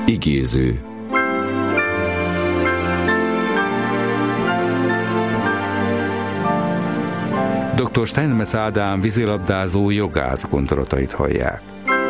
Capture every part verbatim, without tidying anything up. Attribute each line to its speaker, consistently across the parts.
Speaker 1: Igéző. doktor Steinmetz Ádám vízilabdázó jogász gondolatait hallják.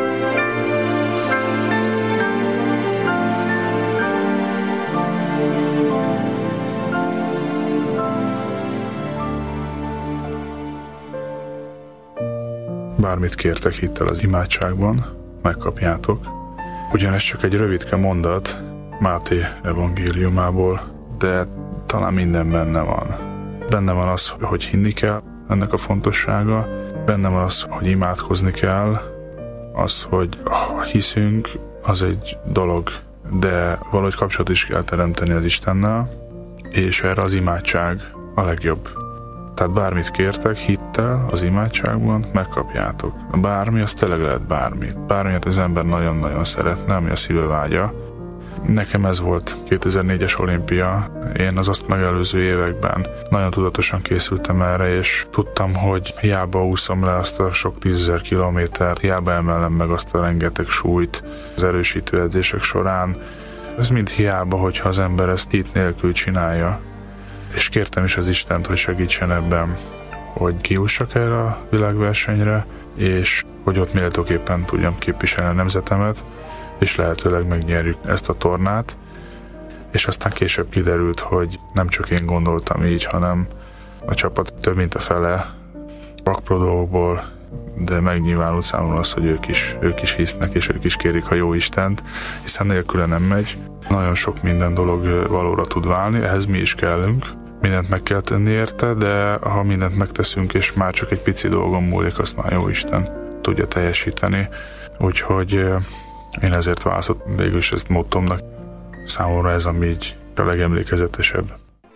Speaker 2: Bármit kértek hittel az imádságban, megkapjátok. Ugyanez csak egy rövidke mondat Máté evangéliumából, de talán minden benne van. Benne van az, hogy hinni kell, ennek a fontossága, benne van az, hogy imádkozni kell, az, hogy hiszünk, az egy dolog, de valahogy kapcsolat is kell teremteni az Istennel, és erre az imádság a legjobb. Tehát bármit kértek hittel az imádságban, megkapjátok. Bármi, az tényleg lehet bármi. Bármilyet az ember nagyon-nagyon szeretne, ami a szíve vágya. Nekem ez volt kétezer-négyes olimpia. Én az azt megelőző években nagyon tudatosan készültem erre, és tudtam, hogy hiába úszom le azt a sok tízezer kilométert, hiába emelem meg azt a rengeteg súlyt az erősítő edzések során. Ez mind hiába, hogyha az ember ezt hit nélkül csinálja. És kértem is az Istent, hogy segítsen ebben, hogy kijussak erre a világversenyre, és hogy ott méltóképpen tudjam képviselni a nemzetemet, és lehetőleg megnyerjük ezt a tornát. És aztán később kiderült, hogy nem csak én gondoltam így, hanem a csapat több mint a fele vakpro dolgokból, de megnyilvánult számomra az, hogy ők is, ők is hisznek, és ők is kérik a jó Istent, hiszen nélküle nem megy. Nagyon sok minden dolog valóra tud válni, ehhez mi is kellünk. Mindent meg kell tenni érte, de ha mindent megteszünk, és már csak egy pici dolgon múlik, azt már jó Isten tudja teljesíteni. Úgyhogy én ezért választottam végül is ezt mottomnak. Számomra ez, ami így a legemlékezetesebb.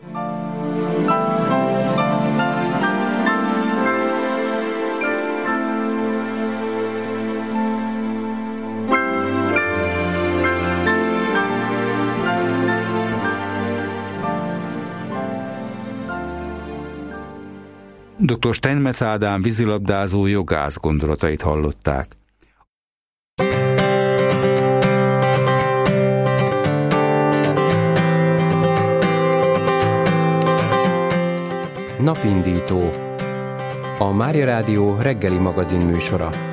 Speaker 1: doktor Steinmetz Ádám vízilabdázó jogász gondolatait hallották.
Speaker 3: Napindító. A Mária Rádió reggeli magazin műsora.